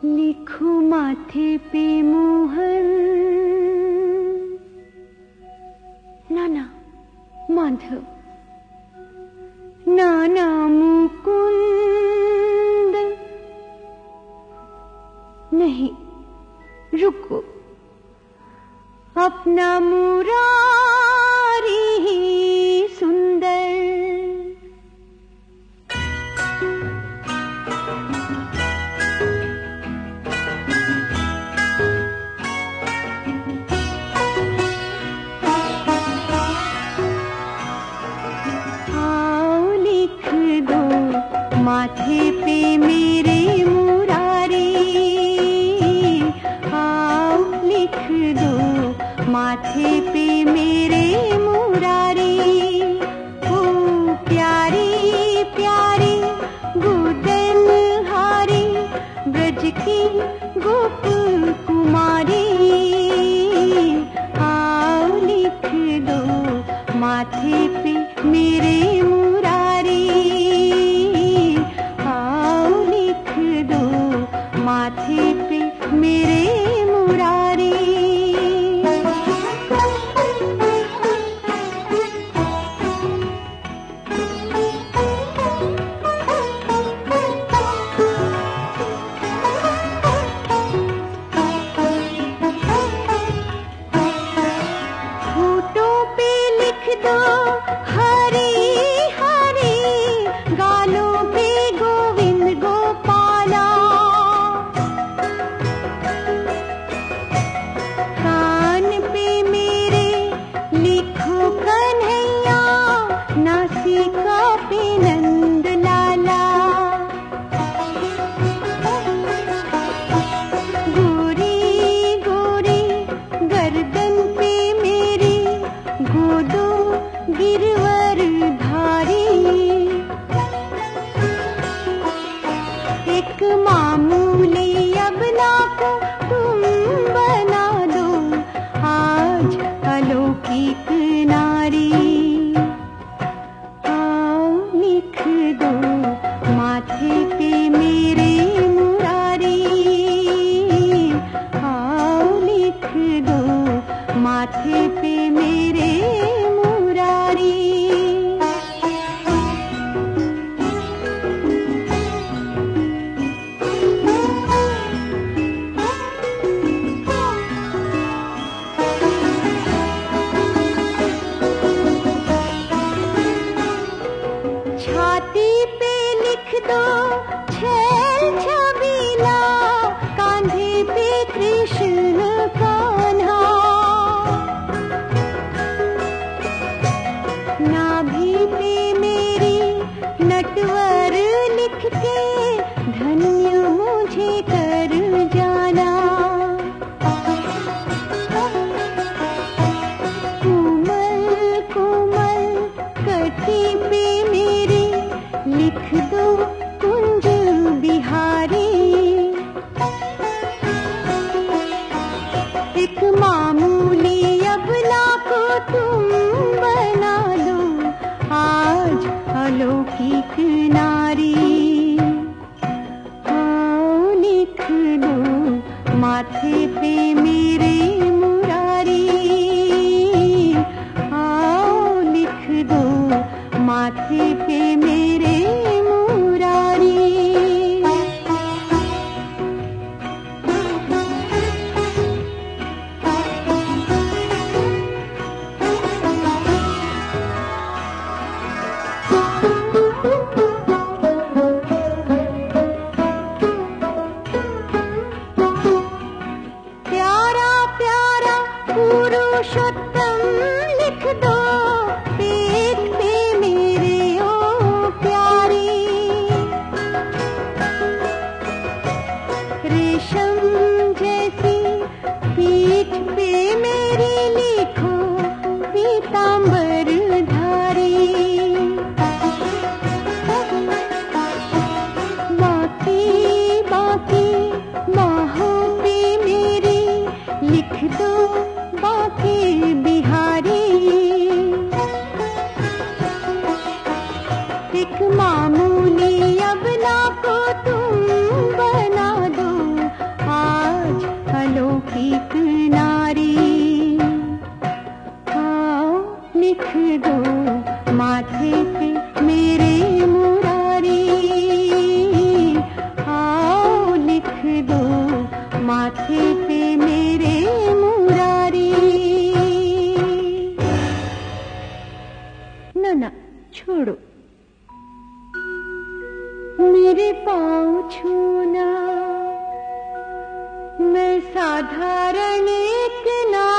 लिखो माथे पे मोहन, नाना माधव, नाना मुकुंद। नहीं, रुको, अपना मुरारी ही सुंदर। माथे पे मेरे मुरारी, आओ लिख दो माथे पे मेरे मुरारी। ओ प्यारी प्यारी गुदन हारी, ब्रज की गोप कुमारी, आओ लिख दो माथे पे मेरे मुरारी, माथे पे मेरे मुरारी। होठों पे लिख दो हरी हरी, गालों पे गोविंद गोपाला, नासिका पे नंद लाला। गोरी गोरी गर्दन पे मेरी गोदो गिरवर धारी। एक मामूली अबला को तुम बना दो आज अलौकिक नारी। माथे पे मेरे मुरारी, आओ लिख दो माथे पे मेरे मुरारी। छाती पे लिख दो छैल छबीला, कांधे पे कृष्ण कान्हा। नाभि पे मेरी नटवर लिख के धन्य मुझे कर जाना। कोमल कोमल कटी पे मेरी लिख दो कुंज बिहारी। एक मामूली अबला को तुम बना दो आज अलौकिक नारी। आओ लिख दो माथे पे मेरे मुरारी, आओ लिख दो माथे पे मेरे मुरारी। प्यारा प्यारा पुरुषोत्तम लिख दो पेट पे मेरे ओ प्यारी। रेशम जैसी पीठ पे मेरी लिखो पीतांबर धारी। बाकी बाकी बाहों पे मेरी लिख दो बाकी बिहारी। एक मामूली अबला को तुम बना दो दो माथे पे मेरे मुरारी, आओ लिख दो माथे पे मेरे मुरारी। ना ना छोड़ो, मेरे पाँव छूना, मैं साधारण एक नारी।